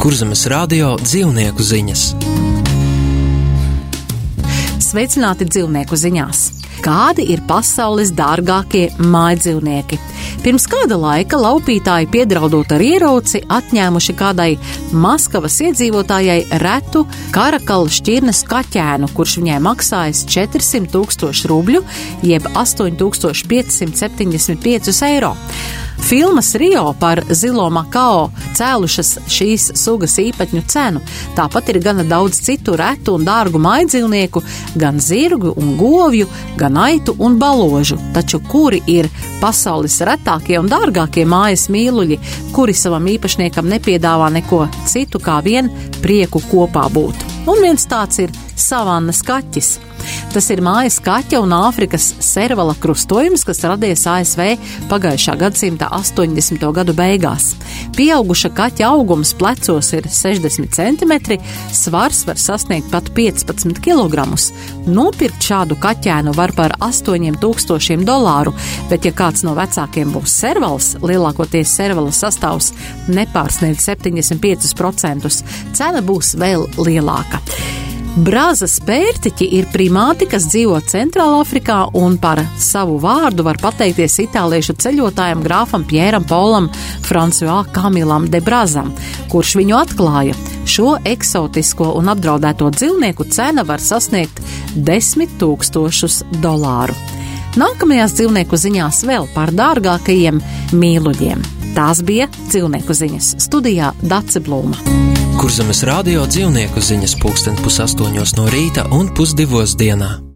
Kurzemes radio dzīvnieku ziņas. Sveicināti dzīvnieku ziņās! Kādi ir pasaules dārgākie mājdzīvnieki? Pirms kāda laika laupītāji, piedraudot ar ieroci, atņēmuši kādai Maskavas iedzīvotājai retu karakala šķirnes kaķēnu, kurš viņai maksājis 400,000 rubļu, jeb 8,575 eiro. Filmas Rio par zilo Makao cēlušas šīs sugas īpatņu cenu. Tāpat ir gana daudz citu retu un dārgu mājdzīvnieku, gan zirgu un govju, gan aitu un baložu. Taču kuri ir pasaules retākie un dārgākie mājas mīluļi, kuri savam īpašniekam nepiedāvā neko citu kā vien prieku kopā būt? Un viens tāds ir savannas kaķis. Tas ir mājas kaķa un Āfrikas servala krustojums, kas radies ASV pagājušā gadsimta 80. gadu beigās. Pieauguša kaķa augums plecos ir 60 centimetri, svars var sasniegt pat 15 kilogramus. Nopirkt šādu kaķēnu var par $8,000, bet ja kāds no vecākiem būs servals, lielākoties servala sastāvs nepārsniedz 75%, cena būs vēl lielāka. Brazas pērtiķi ir primāti, kas dzīvo Centrālafrikā, un par savu vārdu var pateikties itāliešu ceļotājam grāfam Pieram Polam Francois Camilam de Brazam, kurš viņu atklāja. Šo eksotisko un apdraudēto dzīvnieku cena var sasniegt $10,000. Nākamajās dzīvnieku ziņās vēl par dārgākajiem mīluļiem. Tās bija dzīvnieku ziņas. Studijā Dace Blūma. Kurzemes radio dzīvnieku ziņas 7:30 no rīta un 2:30 dienā.